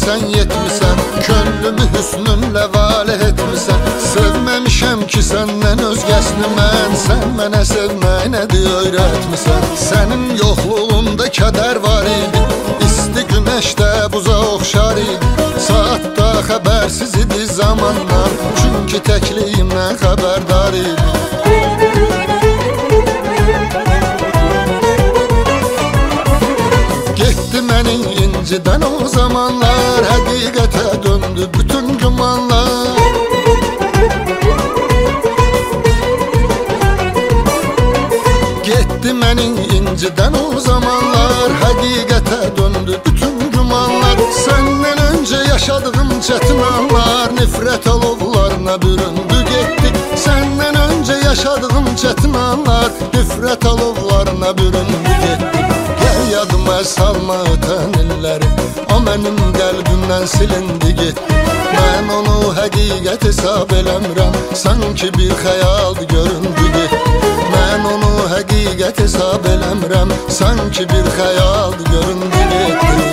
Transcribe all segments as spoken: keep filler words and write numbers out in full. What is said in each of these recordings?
sən yetmisən, könlümü hüsnünlə valeh etmisən. Sevməmişəm ki səndən özgəsini mən, sən mənə sevmək nədir öyrətmisən. Sənin yoxluğunda kədər var idi, isti günəşdə buza oxşar idi. Saatda xəbərsiz idi zamanlar, çünki təkliyimdən xəbərdar idi. Getdi məni incidən o zamanlar, həqiqətə döndü bütün gümanlar. Getdi məni incidən o zamanlar, həqiqətə döndü bütün gümanlar. Səndən öncə yaşadığım çətin anlar, nifrət alovlarına büründü getdi. Səndən öncə yaşadığım çətin anlar, nifrət alovlarına büründü getdi. Yadıma salma ötən illəri, o mənim qəlbimdən silindi getdi. Mən onu həqiqət hesab eləmirəm, sanki bir xəyaldı göründü getdi. Mən onu həqiqət hesab eləmirəm, sanki bir xəyaldı göründü getdi.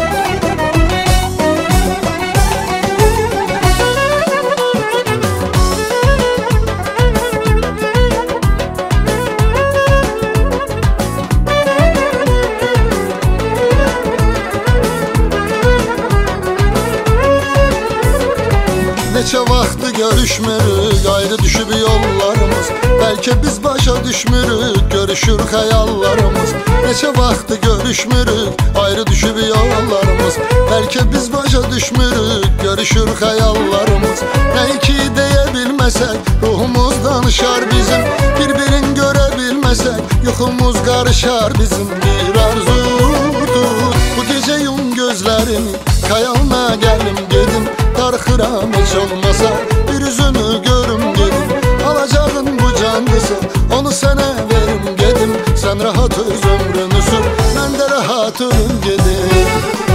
Neçə vaxtı görüşmürük, ayrı düşüb yollarımız. Bəlkə biz başa düşmürük, görüşür xəyallarımız. Neçə vaxtı görüşmürük, ayrı düşüb yollarımız. Bəlkə biz başa düşmürük, görüşür xəyallarımız. Nə ki deyə bilməsək, ruhumuz danışar bizim. Bir-birin görə bilməsək, yuxumuz qarışar bizim. Bir arzudur, bu gecə yum gözlərimi, xəyalına gəlim gedim. Darxıram heç olmasa, bir üzünü görüm gedim. Alacağın bu candısa, onu sənə verim gedim. Sən rahat öz ömrünü sür, mən də rahat ölüm gedim.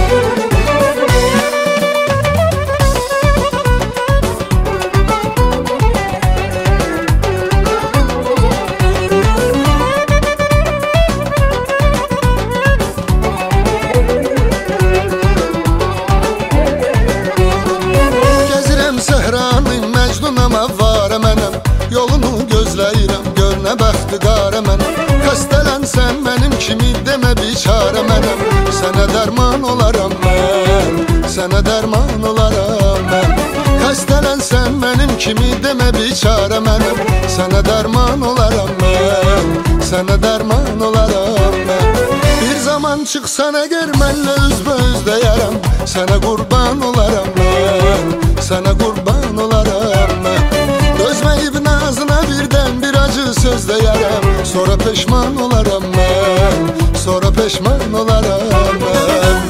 Yolunu gözləyirəm, gör nə bəxti qarə mənəm. Xəstələnsən mənim kimi demə biçarə mənəm. Sənə dərman olaram mən, sənə dərman olaram mən. Xəstələnsən mənim kimi demə biçarə mənəm. Sənə dərman olaram mən, sənə dərman olaram mən. Bir zaman çıxsan əgər mənlə üzbəüz deyərəm, sənə qurban olaram mən, sənə qurban olaram mən. Dözməyib nazına birdən bir acı söz deyərəm, sonra peşman olaram mən, sonra peşman olaram mən.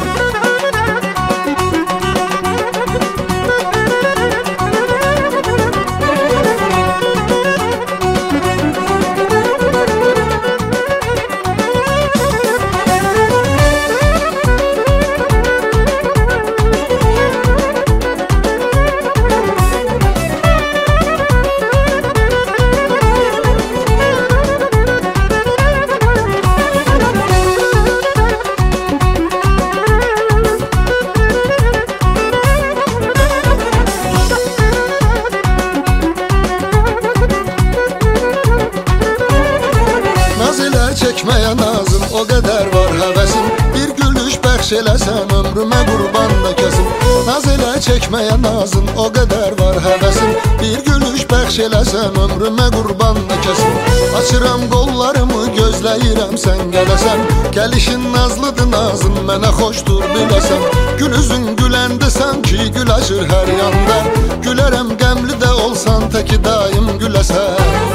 Çəkməyə nazım, o qədər var həvəsim. Bir gülüş bəxş eləsən, ömrümə qurban da kəsim. Naz elə çəkməyə nazım, o qədər var həvəsim. Bir gülüş bəxş eləsən, ömrümə qurban da kəsim. Açıram qollarımı, gözləyirəm sən gələsən. Gəlişin nazlıdır nazım, mənə xoşdur biləsən. Gül üzün güləndə sanki gül açır hər yanda. Gülərəm qəmli də olsan, təki daim güləsən.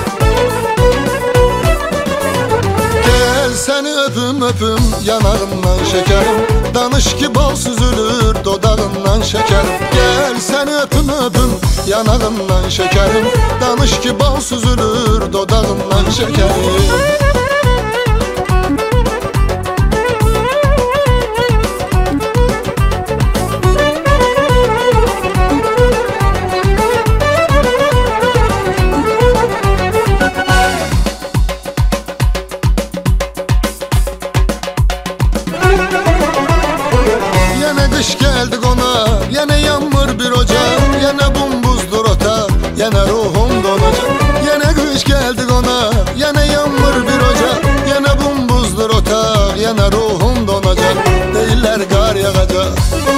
Səni öpüm öpüm yanağından şekerim. Danış ki bal süzülür dodağından şekerim. Gel səni öpüm öpüm yanağından şekerim. Danış ki bal süzülür dodağından şekerim. Qış gəldi qonaq Yine bumbuzdur otaq, yine ruhum donacak. Yine kış geldi ona, yine yanmır bir ocak. Yine bumbuzdur otaq, yine ruhum donacak. Deyirlər qar yağacak.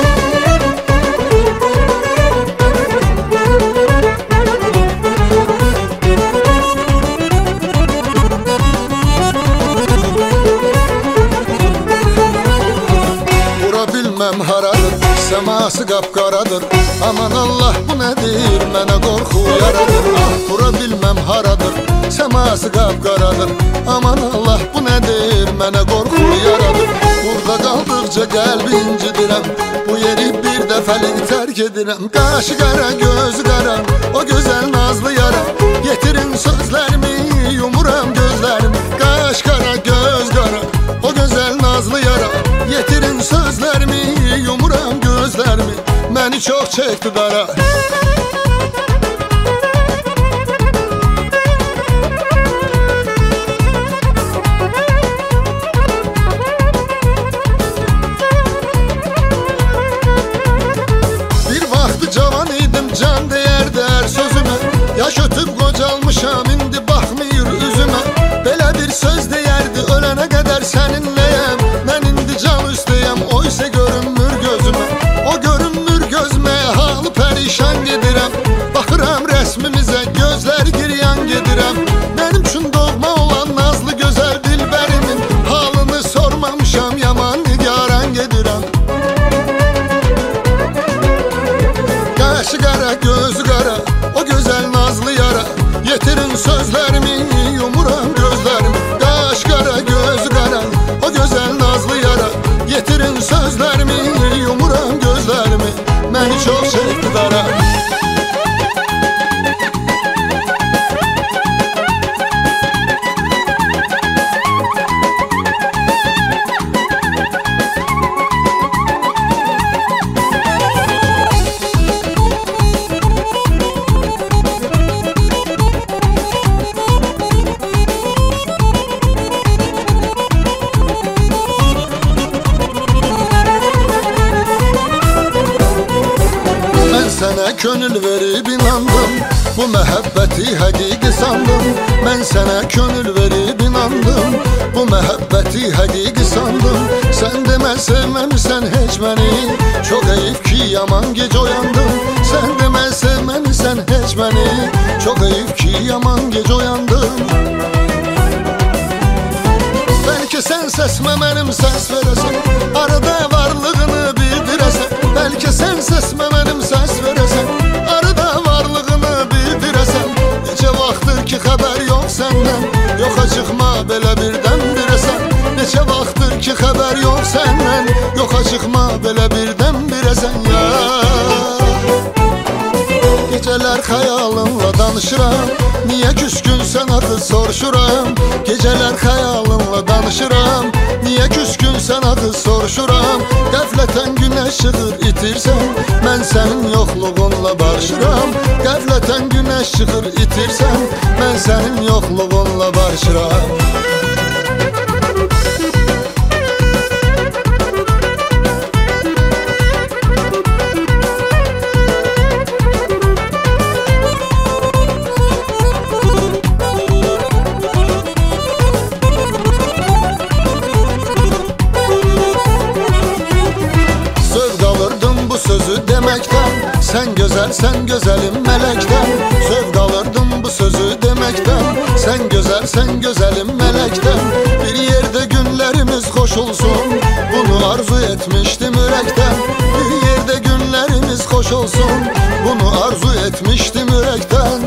Bilmem haradır, seması kapkaradır. Aman Allah bu nedir, mənə qorxu yaradır. Ah, bura bilmem haradır, seması kapkaradır. Aman Allah bu nedir, mənə qorxu yaradır. Burada qaldıqca qəlbi incidirəm, bu yeri bir dəfəlik tərk edirəm. Qaşı qara, gözü qara, o gözəl nazlı yara. Yetirin sözlərimi, yumuram gözlərimi. Qaş qara, göz qara, o gözəl nazlı yara. Yetirin sözlərimi, yumuram gözlərimi. Məni çox çəkdi dara. Bir vaxtı cavan idim, can deyərdi hər sözümə. Yaş ötüb qocalmışam, indi baxmıyır üzümə. Belə bir söz deyərdi, ölənə qədər səninləyəm. Mən indi can üstəyəm, o isə görünmür gözümə. O görünmür gözümə, halı pərişan gedirəm. Baxıram rəsmimizə, gözlər giryan gedirəm. Mənim üçün doğma olan nazlı gözəl dilbərimin halını sormamışam, yaman nigaran gedirəm. Qaşı qara, gözü qara, o gözəl nazlı yara. Yetirin sözlərimi, yumuram gözlərimi. Qaş qara, gözü qara, o gözəl nazlı yara. Yetirin sözlərimi, yumuram gözlərimi. Məni çox çəkdi dara. Sənə könül verib inandım, bu məhəbbəti həqiqi sandım. Mən sənə könül verib inandım, bu məhəbbəti həqiqi sandım. Sən demə sevməmisən heç məni, çox heyif ki yaman gecə oyandım. Sən demə sevməmisən heç məni, çox heyif ki yaman gecə oyandım. Bəlkə sən səsmə mənim səs verəsən, arada varlığını bildirəsən. Bəlkə sən səsmə mənim səs verəsən, arada varlığını bildirəsən. Necə vaxtdır ki xəbər yox səndən, yoxa çıxma belə birdən birəsən. Neçə vaxtdır ki xəbər yox səndən, yoxa çıxma belə birdən birəsən ya. Gecələr xəyalınla danışıram, niyə küskünsən axı soruşuram. Gecələr xəyalınla danışıram, niyə küskünsən axı soruşuram. Qəflətən günəş çıxır itirsən, mən sənin yoxluğunla barışıram. Qəflətən günəş çıxır itirsən, mən sənin yoxluğunla barışıram. Deməkdən, sən gözəl, sən gözəlim mələkdən. Zövq alırdım bu sözü deməkdən, sən gözəl, sən gözəlim mələkdən. Bir yerdə günlərimiz xoş olsun, bunu arzu etmişdim ürəkdən. Bir yerdə günlərimiz xoş olsun, bunu arzu etmişdim ürəkdən.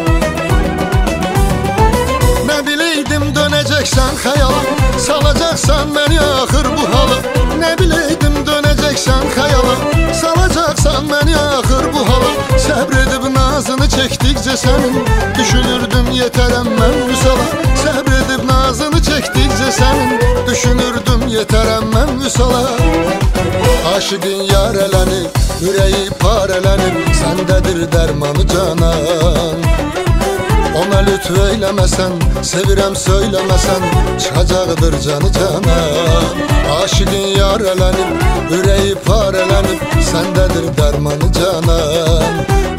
Nə biləydim dönəcəksən xəyala, salacaqsan məni axır bu hala. Nə biləydim dönəcəksən xəyala, salacaqsan məni axır bu hala. Səbr edib nazını çəkdikcə sənin, düşünürdüm yetərəm mən vüsala. Səbr edib nazını çəkdikcə sənin, düşünürdüm yetərəm mən vüsala. Aşıqın yarələnib, ürəyi parələnib, səndədir dərmanı canan. Ona lütf eyləməsən, sevirəm söyləməsən, çıxacaqdır canı canan. Aşıqın yarələnib, ürəyi parələnib, səndədir dərmanı canan.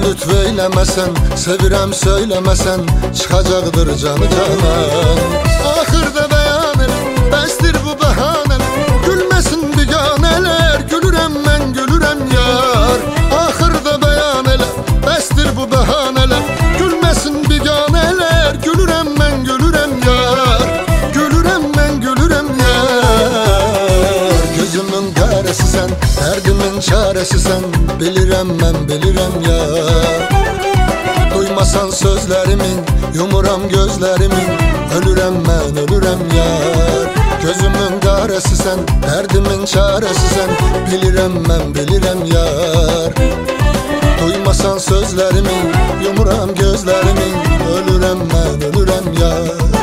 lütf eylemesen, sevirem söylemesen, çıkacaktır canı canan. Ahırda beyan el, bəsdir bu bəhanələr, gülməsin biganələr, gülürəm mən, gülürəm yar. Ahırda beyan el, bəsdir bu bəhanələr, gülməsin biganələr, gülürəm mən, gülürəm yar. Gülürəm mən, gülürəm yar. Gözümün qarəsi sən, dərdimin çarəsi sən, bilirəm mən, bilirəm yar. Duymasan sözlərimin, yumuram gözlərimin, ölürəm mən, ölürəm yar. Gözümün qarəsi sən, dərdimin çarəsi sən, bilirəm mən, bilirəm yar. Duymasan sözlərimin, yumuram gözlərimin, ölürəm mən, ölürəm yar.